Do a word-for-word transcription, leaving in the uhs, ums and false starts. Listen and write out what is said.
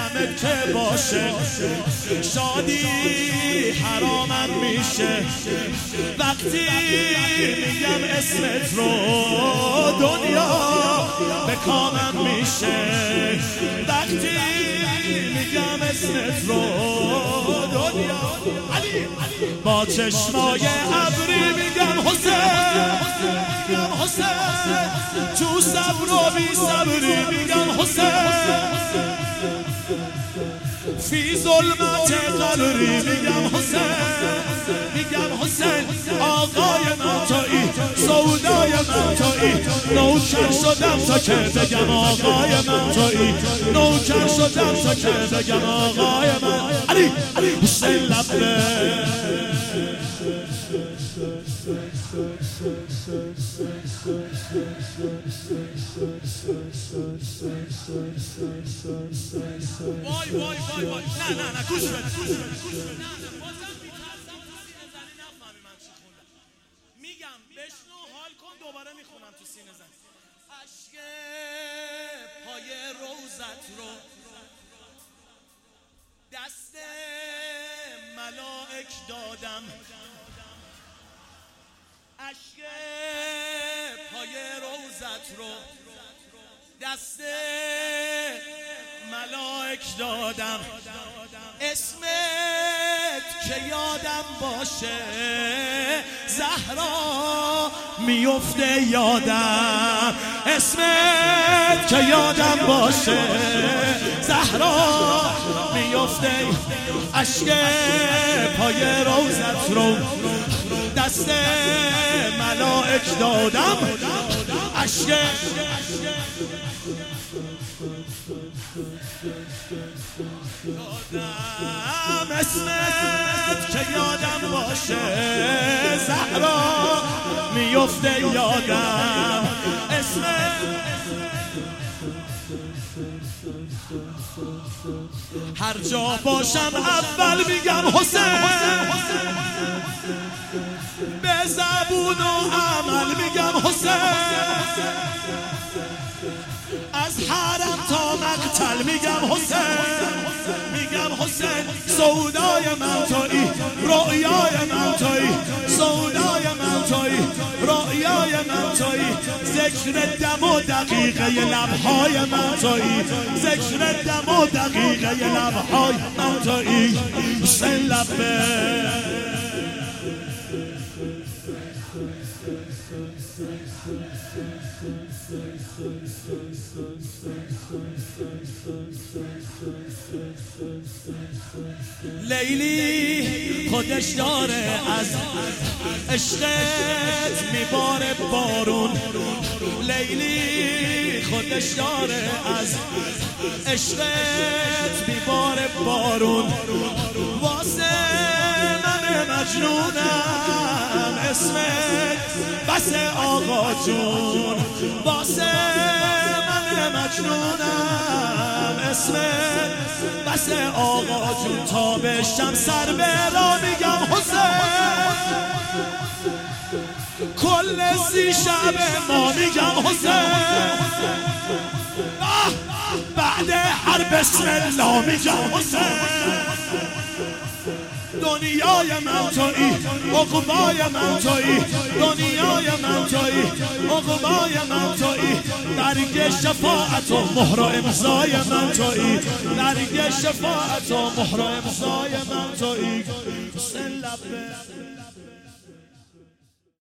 دمت که باشه، شادی حرامم میشه وقتی میگم اسمت رو، دنیا به کامم میشه وقتی میگم اسمت رو، دنیا با چشمای ابری میگم حسین، میگم حسین تو صبر و بی صبری میگم حسین، فی ظلمت قبری میگم حسین، میگم حسین آقای من تویی، سودای من تویی، نوکر شدم تا که بگم آقای من تویی، نوکر شدم تا که بگم آقای من علی حسین لبه وای وای وای وای نه نه نه گوش بده گوش بده گوش بده بازم میترسم تو سینه زنی نفهمی من چی خوندم. میگم بشنو حال کن دوباره میخونم تو سینه زنی. عشق پای روزت رو دست ملائک دادم، عشق پای روزت رو دست ملائک دادم، اسمت که یادم باشه زهرا میفته یادم، اسمت که یادم باشه زهرا میفته، عشق پای روزت رو دست ملائک دادم، عشق دادم، اسمت که یادم باشه زهرا میفته یادم، اسمت هر جا باشم اول میگم حسین، به زبون و عمل میگم حسین، از حرم تا مقتل میگم حسین، میگم حسین سودای من تویی، رؤیای من تویی، سودای من تویی، رؤیای من تویی، ذکر دم و دقیقه لبهای من تویی، ذکر دم و دقیقه لبهای من تویی، حسین لبه لیلی خودش داره از عشقت میباره بارون، لیلی خودش داره از عشقت میباره بارون، واسه من مجنونم اسمت بس آقا جون، واسه من مجنونم اسمت بس آقا جون، تا بشم سر به را میگم حسین، کل سی شب ما میگم حسین، بعد هر بسم الله میگم حسین، دنیای من تویی، عقبای من تویی، دنیای من تویی، عقبای من تویی، درگ شفاعت و مهر و امضای من تویی، درگ شفاعت و مهر و امضای من تویی، حسین لبه